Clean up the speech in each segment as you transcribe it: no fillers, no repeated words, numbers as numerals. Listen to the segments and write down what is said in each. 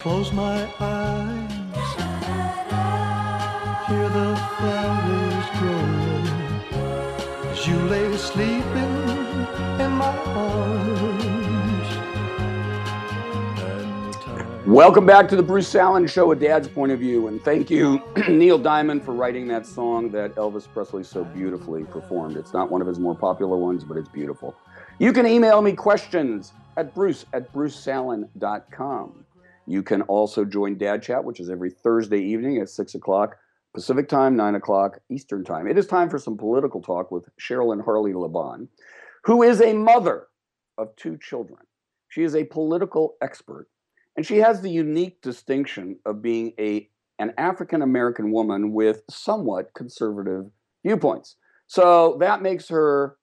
Close my eyes, hear the flowers grow, as you lay sleeping in my arms. Welcome back to the Bruce Allen Show, A Dad's Point of View, and thank you, Neil Diamond, for writing that song that Elvis Presley so beautifully performed. It's not one of his more popular ones, but it's beautiful. You can email me questions at bruce@bruceallen.com. You can also join Dad Chat, which is every Thursday evening at 6 o'clock Pacific Time, 9 o'clock Eastern Time. It is time for some political talk with Sherilyn Harley Laban, who is a mother of 2 children. She is a political expert, and she has the unique distinction of being an African-American woman with somewhat conservative viewpoints. So that makes her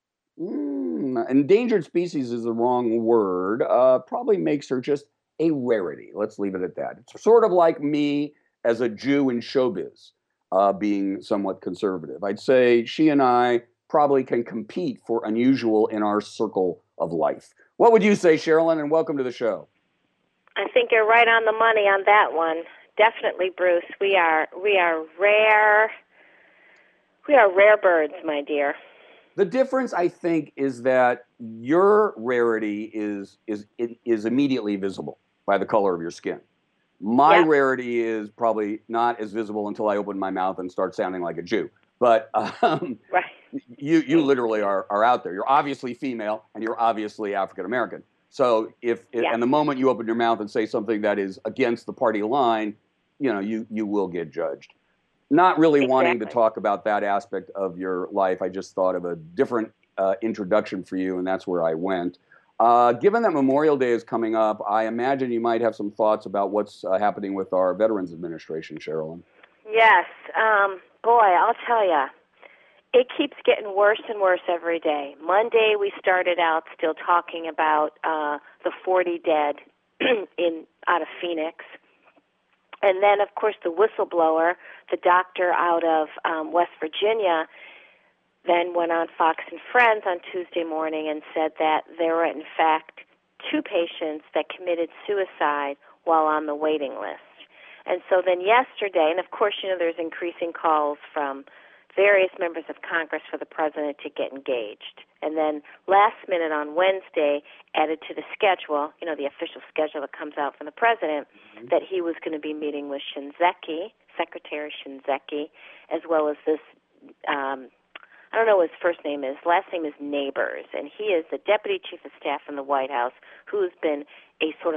endangered species is the wrong word, probably makes her just a rarity. Let's leave it at that. It's sort of like me as a Jew in showbiz, being somewhat conservative. I'd say she and I probably can compete for unusual in our circle of life. What would you say, Sherilyn? And welcome to the show. I think you're right on the money on that one. Definitely, Bruce. We are rare. We are rare birds, my dear. The difference, I think, is that your rarity is immediately visible by the color of your skin. My rarity is probably not as visible until I open my mouth and start sounding like a Jew. But right. you literally are out there. You're obviously female, and you're obviously African American. So and the moment you open your mouth and say something that is against the party line, you will get judged. Not really wanting to talk about that aspect of your life. I just thought of a different introduction for you, and that's where I went. Given that Memorial Day is coming up, I imagine you might have some thoughts about what's happening with our Veterans Administration, Sherilyn. Yes. Boy, I'll tell you, it keeps getting worse and worse every day. Monday, we started out still talking about the 40 dead out of Phoenix. And then, of course, the whistleblower, the doctor out of West Virginia, then went on Fox and Friends on Tuesday morning and said that there were, in fact, 2 patients that committed suicide while on the waiting list. And so then yesterday, and of course, there's increasing calls from various members of Congress for the president to get engaged. And then last minute on Wednesday, added to the schedule, the official schedule that comes out from the president, that he was going to be meeting with Shinseki, Secretary Shinseki, as well as this, I don't know what his first name is. Last name is Neighbors, and he is the Deputy Chief of Staff in the White House who's been a sort of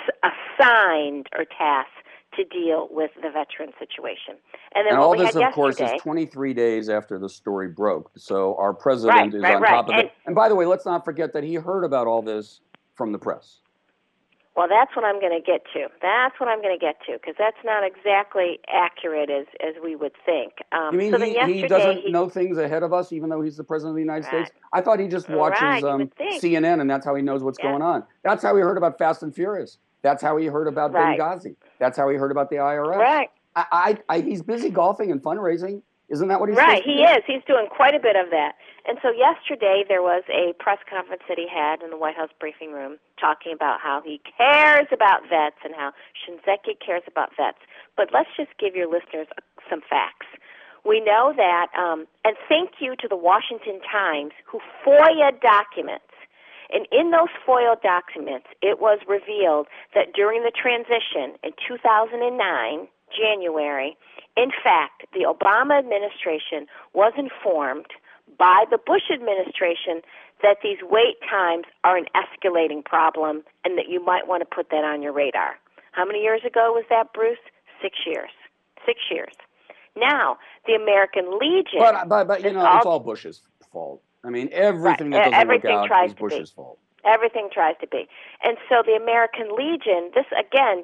assigned or tasked to deal with the veteran situation. And then all this, of course, is 23 days after the story broke. So our president is on top of it. And by the way, let's not forget that he heard about all this from the press. Well, that's what I'm going to get to. Because that's not exactly accurate as we would think. You mean he doesn't know things ahead of us, even though he's the president of the United States? I thought he just watches CNN, and that's how he knows what's going on. That's how he heard about Fast and Furious. That's how he heard about Benghazi. That's how he heard about the IRS. Right. He's busy golfing and fundraising. Isn't that what he's right? He is. He's doing quite a bit of that. And so yesterday there was a press conference that he had in the White House briefing room talking about how he cares about vets and how Shinseki cares about vets. But let's just give your listeners some facts. We know that, and thank you to the Washington Times who FOIA documents. And in those FOIA documents, it was revealed that during the transition in 2009, January, in fact, the Obama administration was informed by the Bush administration that these wait times are an escalating problem and that you might want to put that on your radar. How many years ago was that, Bruce? 6 years. 6 years. Now, the American Legion... But it's all Bush's fault. I mean, everything that doesn't work out is Bush's fault. Everything tries to be. And so the American Legion, this again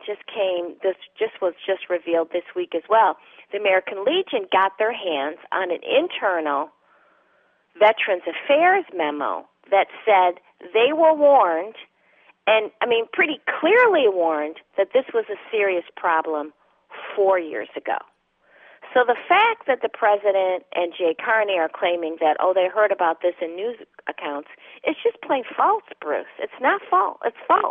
was just revealed this week as well. The American Legion got their hands on an internal Veterans Affairs memo that said they were warned, and I mean pretty clearly warned, that this was a serious problem 4 years ago. So the fact that the president and Jay Carney are claiming that, they heard about this in news accounts, it's just plain false, Bruce. It's not false. It's false.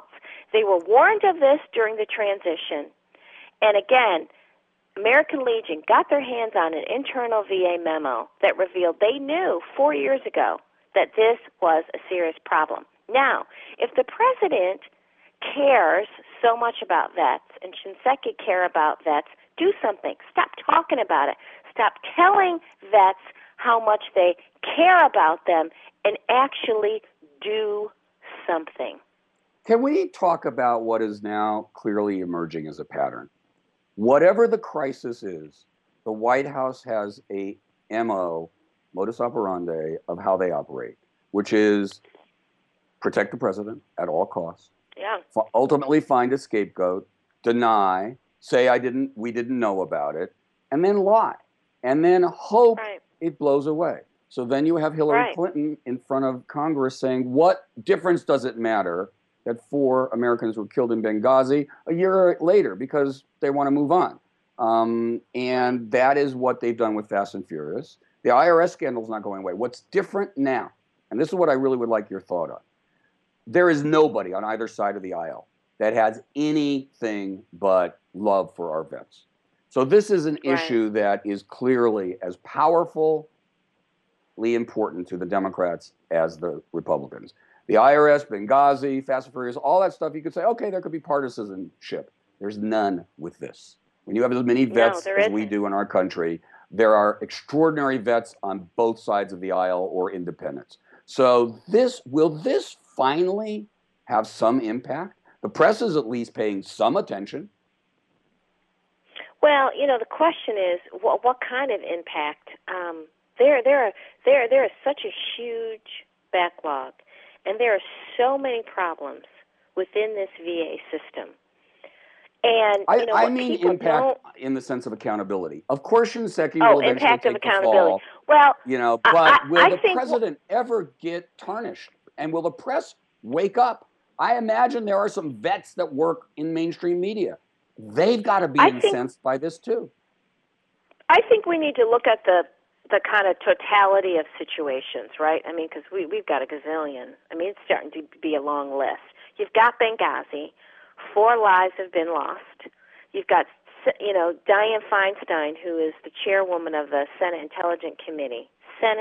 They were warned of this during the transition. And again, American Legion got their hands on an internal VA memo that revealed they knew 4 years ago that this was a serious problem. Now, if the president cares so much about vets and Shinseki care about vets, do something. Stop talking about it. Stop telling vets how much they care about them and actually do something. Can we talk about what is now clearly emerging as a pattern? Whatever the crisis is, the White House has a modus operandi of how they operate, which is protect the president at all costs. Yeah. Ultimately find a scapegoat, deny, say we didn't know about it, and then lie. And then hope it blows away. So then you have Hillary Clinton in front of Congress saying, what difference does it matter that 4 Americans were killed in Benghazi a year later because they want to move on? And that is what they've done with Fast and Furious. The IRS scandal is not going away. What's different now, and this is what I really would like your thought on, there is nobody on either side of the aisle that has anything but love for our vets. So this is an issue that is clearly as powerfully important to the Democrats as the Republicans. The IRS, Benghazi, Fast and Furious, all that stuff, you could say, okay, there could be partisanship. There's none with this. When you have as many vets as we do in our country, there are extraordinary vets on both sides of the aisle or independents. So will this finally have some impact? The press is at least paying some attention. Well, the question is, what kind of impact? There is such a huge backlog, and there are so many problems within this VA system. And I mean impact in the sense of accountability. Of course, Shinseki will eventually impact take of accountability. the fall. Well, but will the president ever get tarnished? And will the press wake up? I imagine there are some vets that work in mainstream media. They've got to be incensed by this too. I think we need to look at the kind of totality of situations, right? I mean, because we've got a gazillion. I mean, it's starting to be a long list. You've got Benghazi. 4 lives have been lost. You've got, Dianne Feinstein, who is the chairwoman of the Senate Intelligence Committee,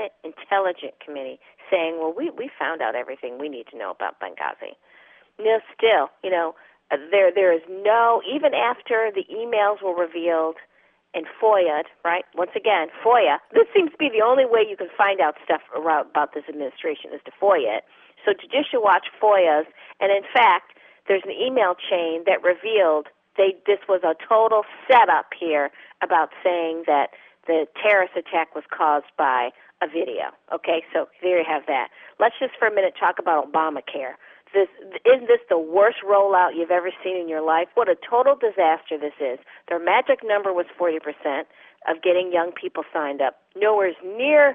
saying, well, we found out everything we need to know about Benghazi. Still, there is no, even after the emails were revealed and FOIA'd, right? Once again, FOIA. This seems to be the only way you can find out stuff about this administration is to FOIA it. So Judicial Watch FOIAs, and in fact, there's an email chain that revealed this was a total setup here about saying that the terrorist attack was caused by a video. Okay, so there you have that. Let's just for a minute talk about Obamacare. Isn't this the worst rollout you've ever seen in your life? What a total disaster this is. Their magic number was 40% of getting young people signed up. Nowhere near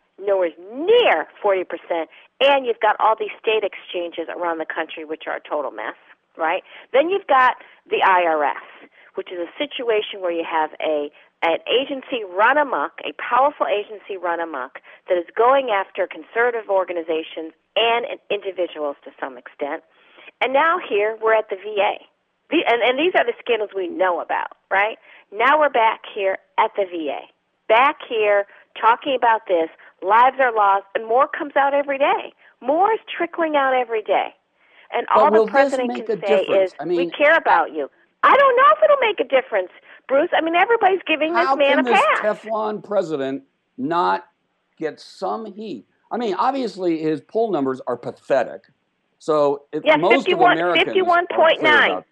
40%. And you've got all these state exchanges around the country, which are a total mess, right? Then you've got the IRS, which is a situation where you have an agency run amok, a powerful agency run amok, that is going after conservative organizations and individuals to some extent. And now here we're at the VA. And these are the scandals we know about, right? Now we're back here at the VA. Back here talking about this. Lives are lost, and more comes out every day. More is trickling out every day. And all the president can say is, we care about you. I don't know if it'll make a difference, Bruce. I mean, everybody's giving this man a pass. How can this Teflon president not get some heat? I mean, obviously his poll numbers are pathetic. So most of Americans 51.9.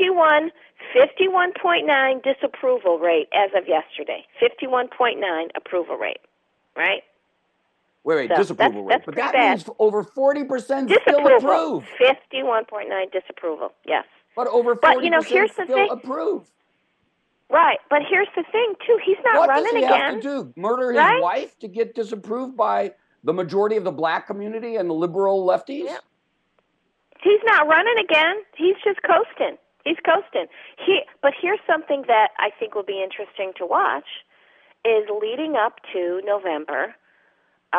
51.9 disapproval rate as of yesterday. 51.9 approval rate, right? Wait, disapproval rate. But that means over 40% still approve. 51.9 disapproval, yes. But over 40% still approve. Right, but here's the thing, too. He's not running again. What does he have to do? Murder his wife to get disapproved by the majority of the black community and the liberal lefties? Yeah. He's not running again. He's just coasting. He's coasting. But here's something that I think will be interesting to watch is leading up to November.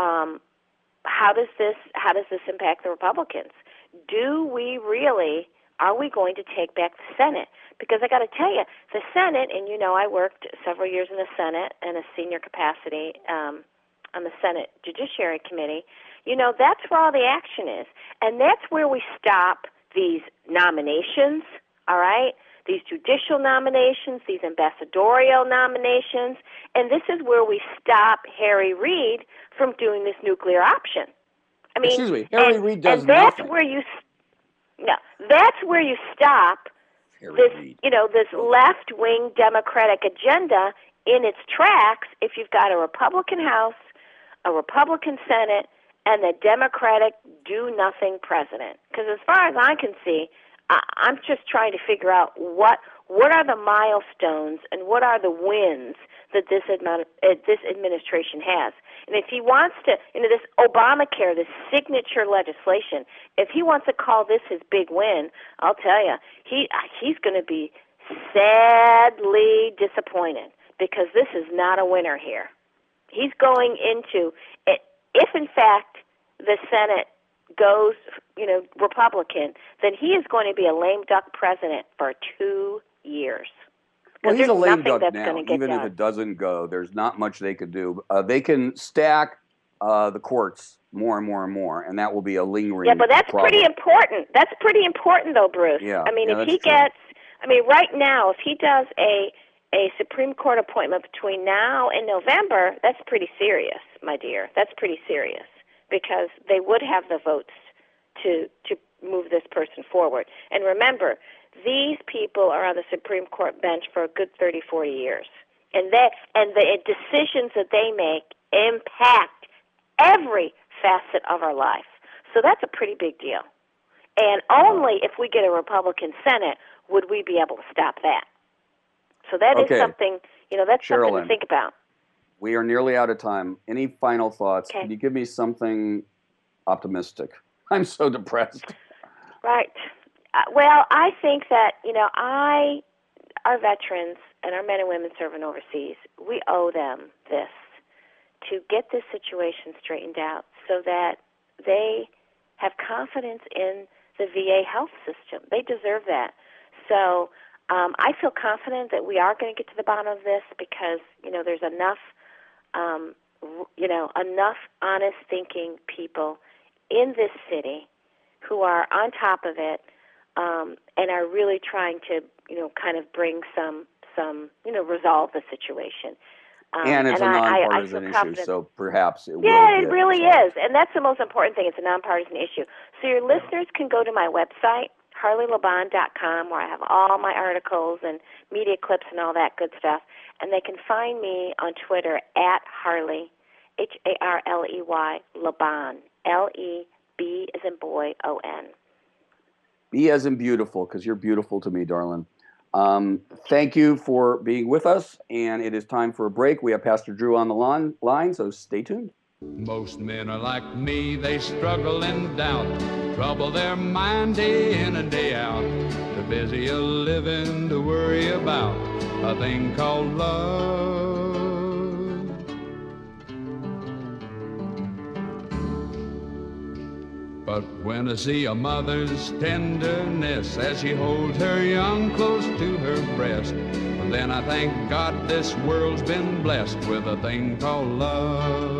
How does this impact the Republicans? Do we really are we going to take back the Senate? Because I got to tell you, the Senate, and you know I worked several years in the Senate in a senior capacity on the Senate Judiciary Committee, you know, that's where all the action is. And that's where we stop these nominations, all right, these judicial nominations, these ambassadorial nominations, and this is where we stop Harry Reid from doing this nuclear option. I mean, excuse me, Harry Reid does and that's nothing. where you, that's where you stop this, you know, this left-wing Democratic agenda in its tracks if you've got a Republican House, a Republican Senate, and a Democratic do-nothing president. Because as far as I can see, I'm just trying to figure out what are the milestones and what are the wins that this administration has. And if he wants to, you know, this Obamacare, this signature legislation, if he wants to call this his big win, I'll tell you, he's going to be sadly disappointed because this is not a winner here. He's going into it. If, in fact, the Senate goes, you know, Republican, then he is going to be a lame duck president for 2 years. Well, he's a lame duck that's now. Even done. if it doesn't go, there's not much they could do. They can stack the courts more and more and more, and that will be a lingering Yeah, but that's problem. pretty important. That's pretty important, though, Bruce. Yeah, I mean, yeah, if he true. gets, I mean, right now, if he does a Supreme Court appointment between now and November, that's pretty serious, my dear. That's pretty serious because they would have the votes to move this person forward. And remember, these people are on the Supreme Court bench for a good 30, 40 years. And the decisions that they make impact every facet of our life. So that's a pretty big deal. And only if we get a Republican Senate would we be able to stop that. So that is something, you know, that's Sherilyn, something to think about. We are nearly out of time. Any final thoughts? Okay. Can you give me something optimistic? I'm so depressed. Right. Well, I think that, you know, our veterans and our men and women serving overseas, we owe them this to get this situation straightened out so that they have confidence in the VA health system. They deserve that. So I feel confident that we are going to get to the bottom of this because, you know, there's enough, enough honest thinking people in this city who are on top of it and are really trying to, you know, kind of bring some, you know, resolve the situation. And it's a nonpartisan issue, so perhaps it will. Yeah, it really is. And that's the most important thing. It's a nonpartisan issue. So your listeners can go to my website, HarleyLaban.com, where I have all my articles and media clips and all that good stuff. And they can find me on Twitter at Harley, Harley, Laban, Leb as in boy, O-N. B as in beautiful, because you're beautiful to me, darling. Thank you for being with us, and it is time for a break. We have Pastor Drew on the line, so stay tuned. Most men are like me, they struggle and doubt, trouble their mind day in and day out. They're busy a living to worry about a thing called love. But when I see a mother's tenderness as she holds her young close to her breast, then I thank God this world's been blessed with a thing called love.